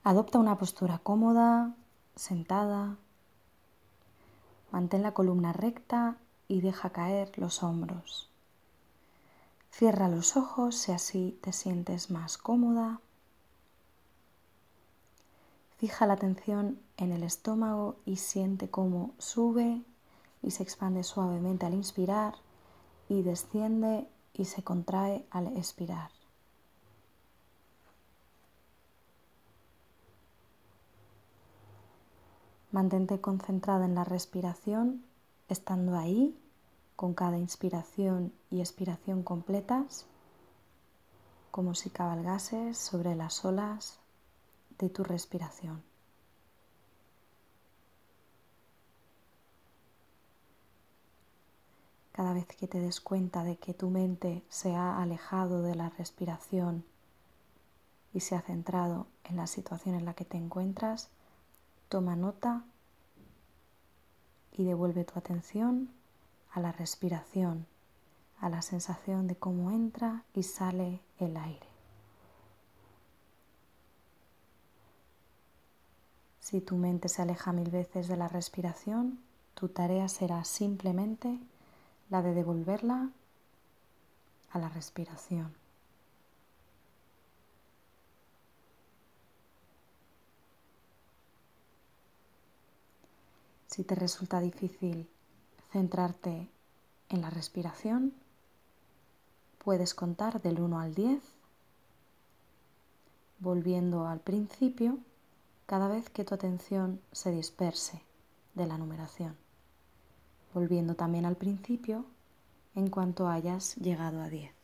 Adopta una postura cómoda, sentada. Mantén la columna recta y deja caer los hombros. Cierra los ojos si así te sientes más cómoda. Fija la atención en el estómago y siente cómo sube y se expande suavemente al inspirar y desciende y se contrae al expirar. Mantente concentrada en la respiración, estando ahí con cada inspiración y expiración completas, como si cabalgases sobre las olas de tu respiración. Cada vez que te des cuenta de que tu mente se ha alejado de la respiración y se ha centrado en la situación en la que te encuentras, toma nota y devuelve tu atención a la respiración, a la sensación de cómo entra y sale el aire. Si tu mente se aleja 1000 veces de la respiración, tu tarea será simplemente la de devolverla a la respiración. Si te resulta difícil centrarte en la respiración, puedes contar del 1 al 10, volviendo al principio cada vez que tu atención se disperse de la numeración, volviendo también al principio en cuanto hayas llegado a 10.